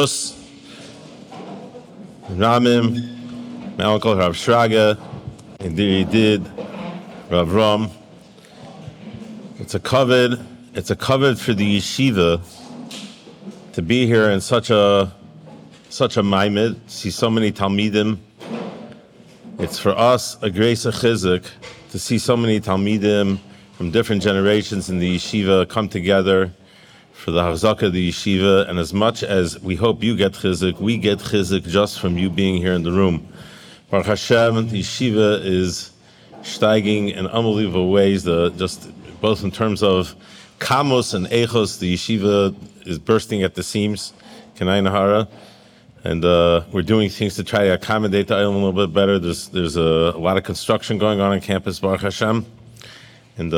Rus, Ramim, my uncle Rav Shraga, and Diri Did, Rav Ram. It's a kavod for the yeshiva to be here in such a maimed, see so many talmidim. It's for us a grace of chizuk to see so many talmidim from different generations in the yeshiva come together for the hachzaka of the yeshiva. And as much as we hope you get chizuk, we get chizuk just from you being here in the room. Baruch Hashem, the yeshiva is steiging in unbelievable ways. Just both in terms of kamos and echos, the yeshiva is bursting at the seams. Kanai Nahara. And we're doing things to try to accommodate the island a little bit better. There's a lot of construction going on campus, Baruch Hashem, and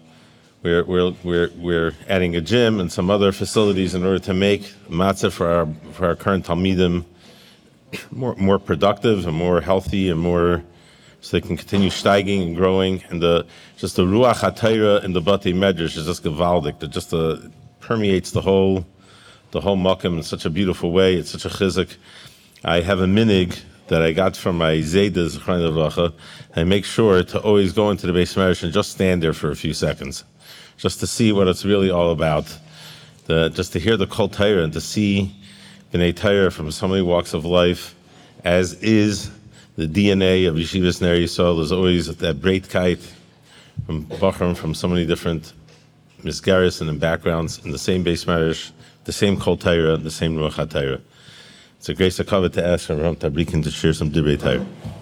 we're adding a gym and some other facilities in order to make matzah for our current talmidim more productive and more healthy and more so they can continue steiging and growing. And just the ruach hatayra in the Batei Medrash is just gewaldig. That just permeates the whole makom in such a beautiful way. It's such a chizuk. I have a minig that I got from my Zayda Zechron Livracha. I make sure to always go into the Beis Medrash and just stand there for a few seconds, just to see what it's really all about. Just to hear the Kol Torah and to see B'nai Torah from so many walks of life, as is the DNA of Yeshivas Ner Yisrael. There's always that breitkeit from Bachram, from so many different misgaris and backgrounds in the same Beis Medrash, the same Kol Torah, the same Ruach HaTorah. It's a grace of kavod to ask Rav Tabrikin to share some Divrei Torah.